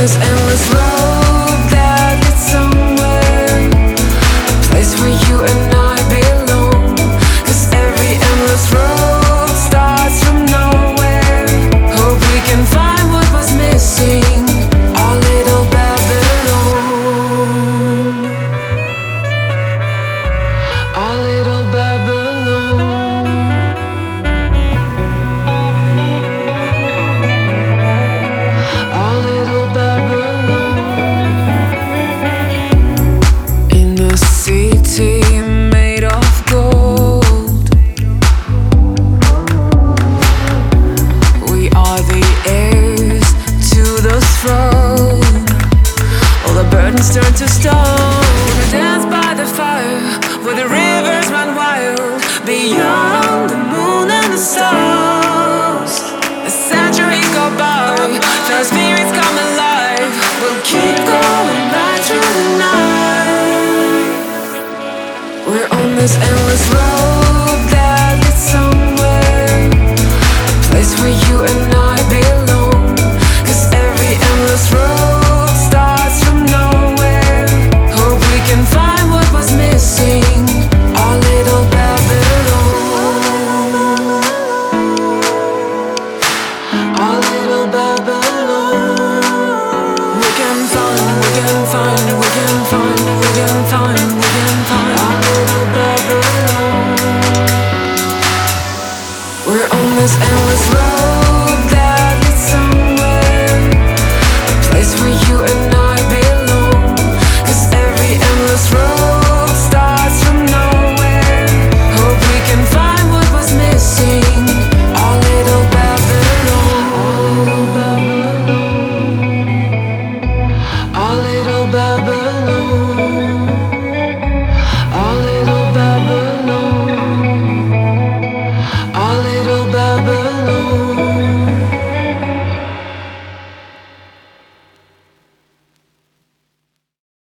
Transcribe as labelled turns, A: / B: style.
A: this endless road that leads somewhere, a place where you and I belong. 'Cause every endless road starts from nowhere. Hope we can find what was missing, our little Babylon, our little Babylon. Made of gold, we are the heirs to the throne. All the burdens turn to stone. We dance by the fire where the rivers run wild, beyond the moon and the stars. A century go by, fast spirits come alive. We'll keep going right through the night. We're on this endless road that leads somewhere, a place where you and I belong. 'Cause every endless road starts from nowhere. Hope we can find what was missing, our little Babylon, our little Babylon. We can find, we can find, we can find, we can find, we can find our little Babylon. We're on this endless road.